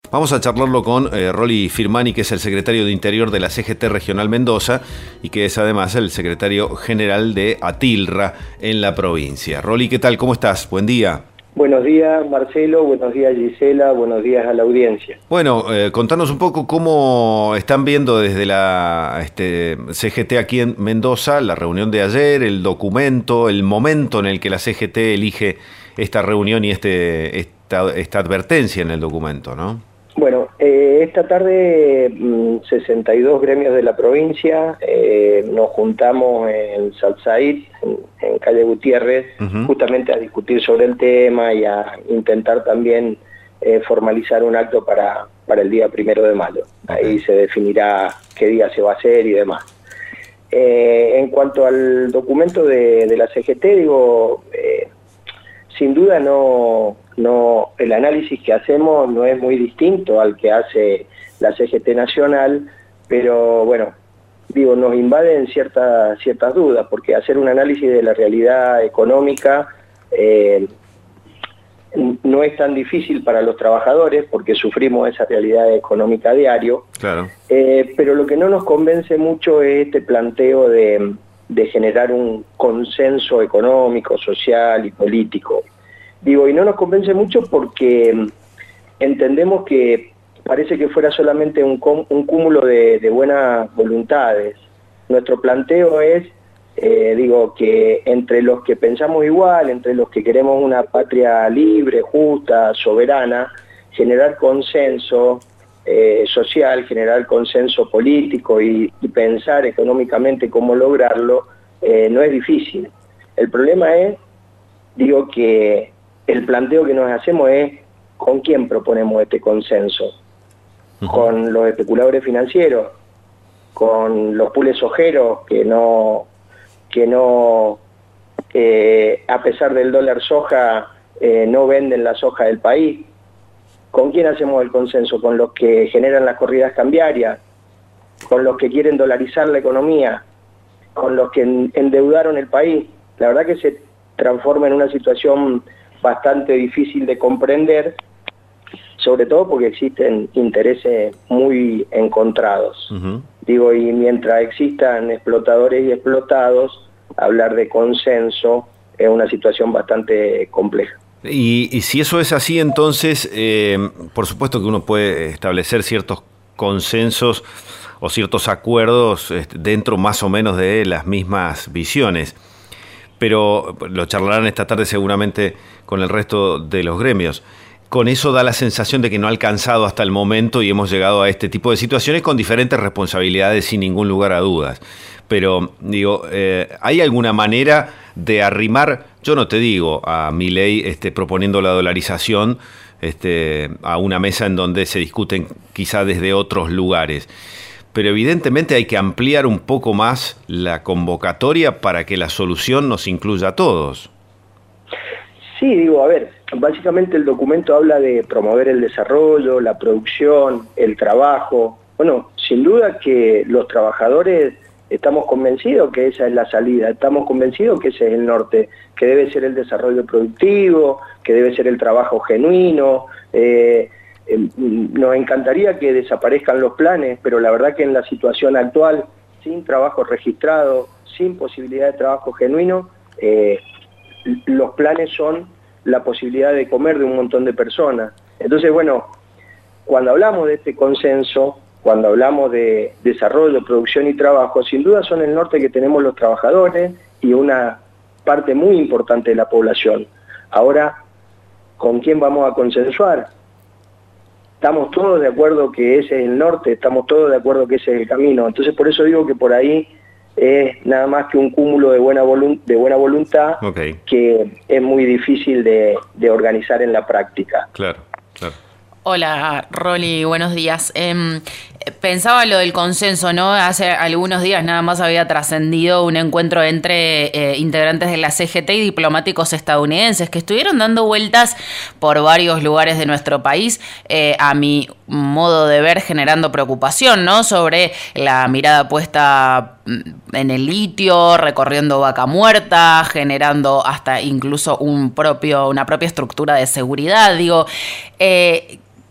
Vamos a charlarlo con Rolly Firmani, que es el secretario de Interior de la CGT Regional Mendoza y que es además el secretario general de ATILRA en la provincia. Rolly, ¿qué tal? ¿Cómo estás? Buen día. Buenos días, Marcelo. Buenos días, Gisela. Buenos días a la audiencia. Bueno, contanos un poco cómo están viendo desde la CGT aquí en Mendoza la reunión de ayer, el documento, el momento en el que la CGT elige esta reunión y esta advertencia en el documento, ¿no? Bueno, esta tarde 62 gremios de la provincia nos juntamos en Salsaid, en calle Gutiérrez, justamente a discutir sobre el tema y a intentar también formalizar un acto para el día 1 de mayo. Ahí se definirá qué día se va a hacer y demás. En cuanto al documento de la CGT, digo, sin duda el análisis que hacemos no es muy distinto al que hace la CGT Nacional, pero bueno, digo, nos invaden ciertas dudas, porque hacer un análisis de la realidad económica no es tan difícil para los trabajadores, porque sufrimos esa realidad económica a diario. Claro. Pero lo que no nos convence mucho es este planteo de generar un consenso económico, social y político. Digo, y no nos convence mucho porque entendemos que parece que fuera solamente un cúmulo de buenas voluntades. Nuestro planteo es, que entre los que pensamos igual, entre los que queremos una patria libre, justa, soberana, generar consenso social, generar consenso político y pensar económicamente cómo lograrlo, no es difícil. El problema es, que el planteo que nos hacemos es ¿con quién proponemos este consenso? ¿Con los especuladores financieros? ¿Con los pools ojeros que no a pesar del dólar soja, no venden la soja del país? ¿Con quién hacemos el consenso? ¿Con los que generan las corridas cambiarias? ¿Con los que quieren dolarizar la economía? ¿Con los que endeudaron el país? La verdad que se transforma en una situación bastante difícil de comprender, sobre todo porque existen intereses muy encontrados. Y mientras existan explotadores y explotados, hablar de consenso es una situación bastante compleja. Y si eso es así, entonces, por supuesto que uno puede establecer ciertos consensos o ciertos acuerdos dentro más o menos de las mismas visiones, pero lo charlarán esta tarde seguramente con el resto de los gremios. Con eso da la sensación de que no ha alcanzado hasta el momento y hemos llegado a este tipo de situaciones con diferentes responsabilidades sin ningún lugar a dudas. Pero, ¿hay alguna manera de arrimar, yo no te digo a Milei proponiendo la dolarización a una mesa en donde se discuten quizá desde otros lugares? Pero evidentemente hay que ampliar un poco más la convocatoria para que la solución nos incluya a todos. Sí, a ver, básicamente el documento habla de promover el desarrollo, la producción, el trabajo. Bueno, sin duda que los trabajadores estamos convencidos que esa es la salida, estamos convencidos que ese es el norte, que debe ser el desarrollo productivo, que debe ser el trabajo genuino. Nos encantaría que desaparezcan los planes, pero la verdad que en la situación actual, sin trabajo registrado, sin posibilidad de trabajo genuino, los planes son la posibilidad de comer de un montón de personas. Entonces, bueno, cuando hablamos de este consenso, cuando hablamos de desarrollo, producción y trabajo, sin duda son el norte que tenemos los trabajadores y una parte muy importante de la población. Ahora, ¿con quién vamos a consensuar? Estamos todos de acuerdo que ese es el norte, estamos todos de acuerdo que ese es el camino. Entonces, por eso digo que por ahí es nada más que un cúmulo de buena voluntad, que es muy difícil de organizar en la práctica. Claro. Hola, Rolly, buenos días. Pensaba lo del consenso, ¿no? Hace algunos días nada más había trascendido un encuentro entre integrantes de la CGT y diplomáticos estadounidenses que estuvieron dando vueltas por varios lugares de nuestro país, a mi modo de ver, generando preocupación, ¿no? Sobre la mirada puesta en el litio, recorriendo Vaca Muerta, generando hasta incluso una propia estructura de seguridad.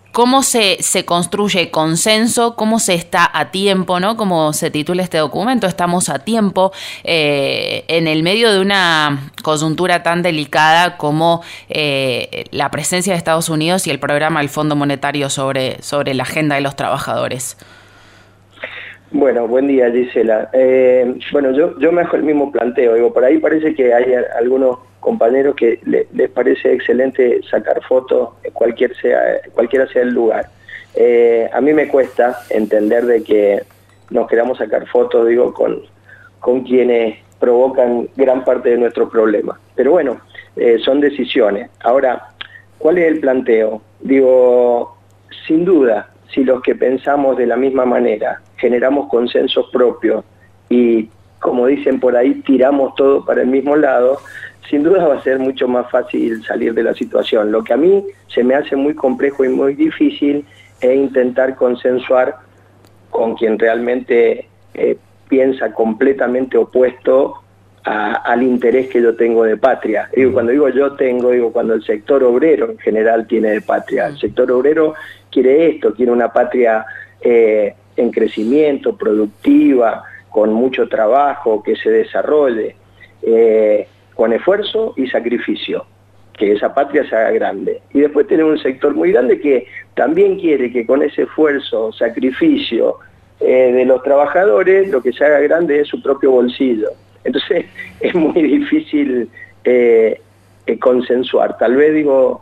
¿Cómo se construye consenso? ¿Cómo se está a tiempo, ¿no? Como se titula este documento, estamos a tiempo en el medio de una coyuntura tan delicada como la presencia de Estados Unidos y el programa del Fondo Monetario sobre la agenda de los trabajadores. Bueno, buen día, Gisela. Bueno, yo me hago el mismo planteo. Digo, por ahí parece que hay algunos compañeros que les parece excelente sacar fotos, cualquiera sea el lugar. A mí me cuesta entender de que nos queramos sacar fotos, digo, con quienes provocan gran parte de nuestros problemas. Pero bueno, son decisiones. Ahora, ¿cuál es el planteo? Digo, sin duda, si los que pensamos de la misma manera generamos consensos propios y, como dicen por ahí, tiramos todo para el mismo lado, sin duda va a ser mucho más fácil salir de la situación. Lo que a mí se me hace muy complejo y muy difícil es intentar consensuar con quien realmente piensa completamente opuesto al interés que yo tengo de patria. Digo, cuando digo yo tengo, digo cuando el sector obrero en general tiene de patria. El sector obrero quiere esto, quiere una patria en crecimiento, productiva, con mucho trabajo, que se desarrolle, con esfuerzo y sacrificio, que esa patria se haga grande. Y después tenemos un sector muy grande que también quiere que con ese esfuerzo, sacrificio de los trabajadores, lo que se haga grande es su propio bolsillo. Entonces es muy difícil consensuar. Tal vez digo,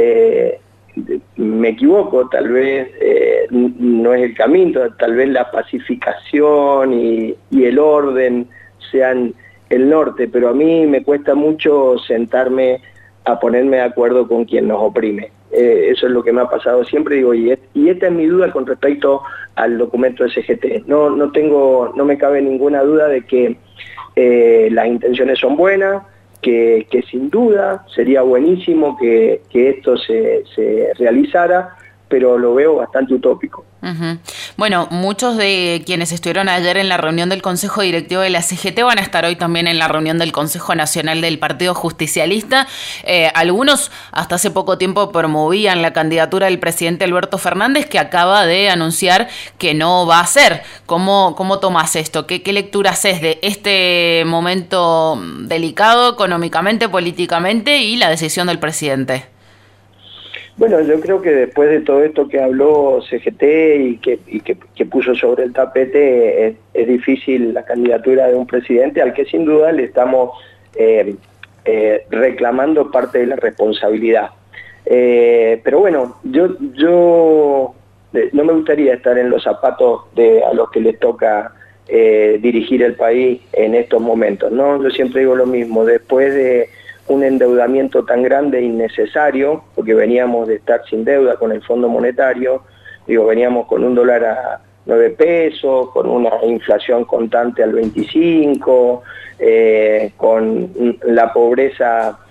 me equivoco, tal vez no es el camino, tal vez la pacificación y el orden sean el norte, pero a mí me cuesta mucho sentarme a ponerme de acuerdo con quien nos oprime. Eso es lo que me ha pasado siempre, digo, y esta es mi duda con respecto al documento de CGT. No me cabe ninguna duda de que las intenciones son buenas, que sin duda sería buenísimo que esto se realizara, pero lo veo bastante utópico. Uh-huh. Bueno, muchos de quienes estuvieron ayer en la reunión del Consejo Directivo de la CGT van a estar hoy también en la reunión del Consejo Nacional del Partido Justicialista. Algunos hasta hace poco tiempo promovían la candidatura del presidente Alberto Fernández, que acaba de anunciar que no va a ser. ¿Cómo tomás esto? ¿Qué lectura haces de este momento delicado económicamente, políticamente y la decisión del presidente? Bueno, yo creo que después de todo esto que habló CGT y que puso sobre el tapete, es difícil la candidatura de un presidente al que sin duda le estamos reclamando parte de la responsabilidad. Pero bueno, yo no me gustaría estar en los zapatos a los que les toca dirigir el país en estos momentos, ¿no? Yo siempre digo lo mismo, después de un endeudamiento tan grande e innecesario, porque veníamos de estar sin deuda con el Fondo Monetario, veníamos con un dólar a 9 pesos, con una inflación constante al 25, con la pobreza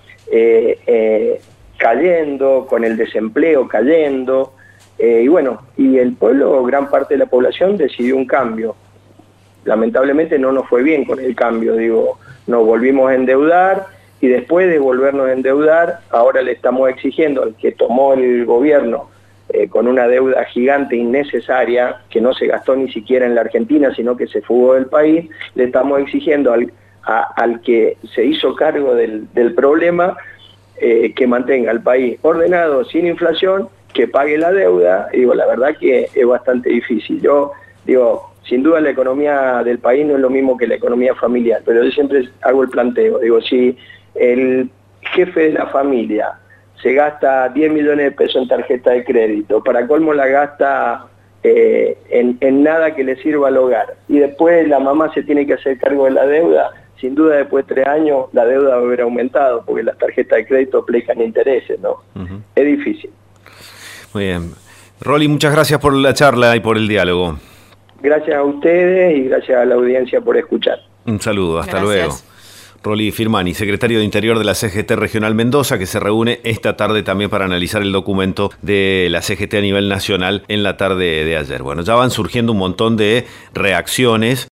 cayendo, con el desempleo cayendo, y el pueblo, gran parte de la población decidió un cambio. Lamentablemente no nos fue bien con el cambio, nos volvimos a endeudar, y después de volvernos a endeudar, ahora le estamos exigiendo al que tomó el gobierno con una deuda gigante innecesaria, que no se gastó ni siquiera en la Argentina, sino que se fugó del país, le estamos exigiendo al que se hizo cargo del problema que mantenga el país ordenado, sin inflación, que pague la deuda. La verdad que es bastante difícil. Sin duda la economía del país no es lo mismo que la economía familiar, pero yo siempre hago el planteo, si el jefe de la familia se gasta 10 millones de pesos en tarjeta de crédito, para colmo la gasta en nada que le sirva al hogar, y después la mamá se tiene que hacer cargo de la deuda, sin duda después de 3 años la deuda va a haber aumentado, porque las tarjetas de crédito aplican intereses, ¿no? Uh-huh. Es difícil. Muy bien. Rolly, muchas gracias por la charla y por el diálogo. Gracias a ustedes y gracias a la audiencia por escuchar. Un saludo, hasta luego. Rolly Firmani, secretario de Interior de la CGT Regional Mendoza, que se reúne esta tarde también para analizar el documento de la CGT a nivel nacional en la tarde de ayer. Bueno, ya van surgiendo un montón de reacciones